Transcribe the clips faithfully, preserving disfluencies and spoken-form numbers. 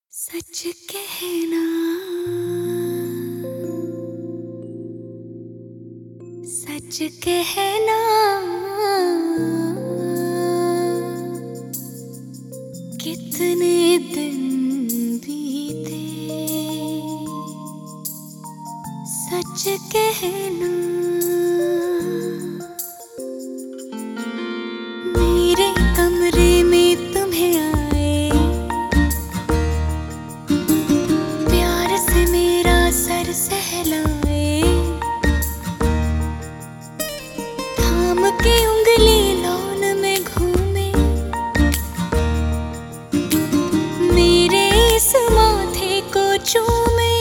सच कहना, सच कहना, कितने दिन बीते, सच कहना, मेरे कमरे में तुम्हें आए, प्यार से मेरा सर सहलाए, थाम के उंगली लौन में घूमे, मेरे इस माथे को चूमे,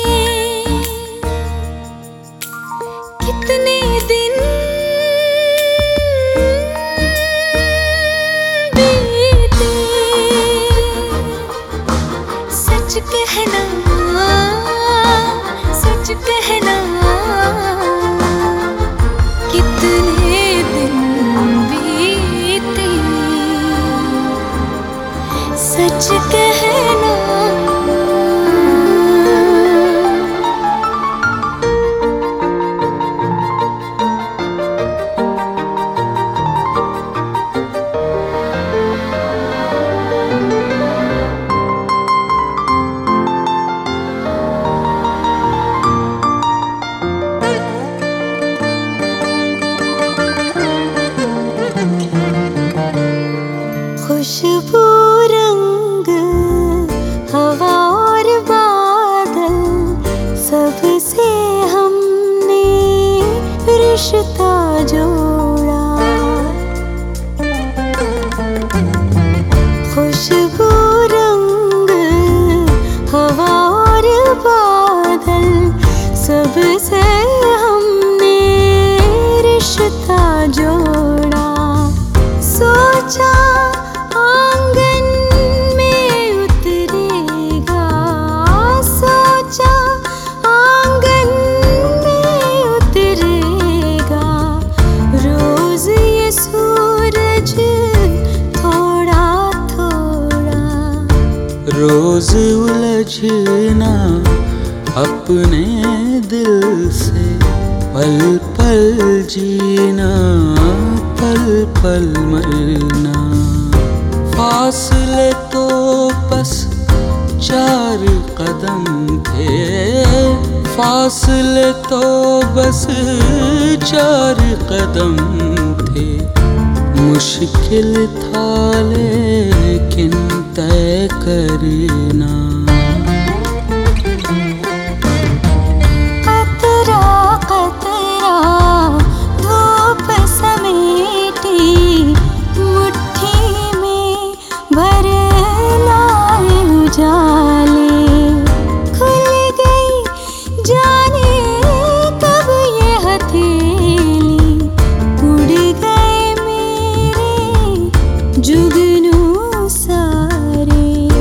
कितने दिन बीते, सच कहना, सच कहना, कितने दिन बीते, सच कहना। खुशबू रंग हवा और बादल, सबसे हमने रिश्ता जोड़ा। खुशबू रंग हवा और बादल, सबसे हमने रिश्ता जोड़ा। सोचा आंगन में उतरेगा, सोचा आंगन में उतरेगा, रोज ये सूरज थोड़ा थोड़ा। रोज उलझना अपने दिल से, पल पल जीना, पल पल मरना। फासले तो बस चार कदम थे, फासले तो बस चार कदम थे। मुश्किल था लेकिन तय करना। कतरा कतरा धूप समेटी, मुट्ठी में भर लाए उजाले। खुल गई जाने कब ये हथेली, उड़ गए मेरे जुगनू सारे।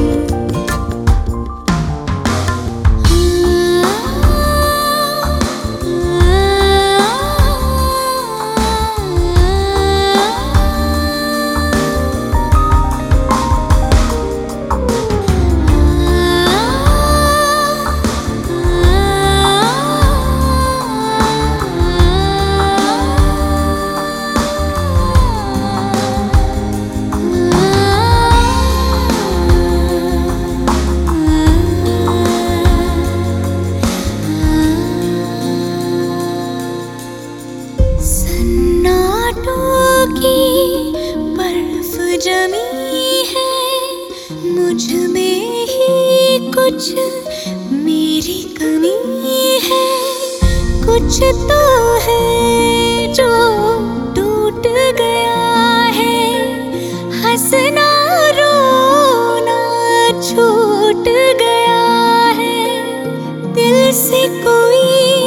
सन्नाटों की बर्फ जमी है, मुझ में ही कुछ मेरी कमी है। कुछ तो है जो टूट गया है, हंसना रोना छूट गया है। दिल से कोई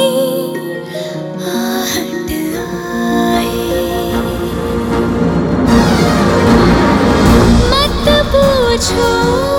आहट आए, मत पूछो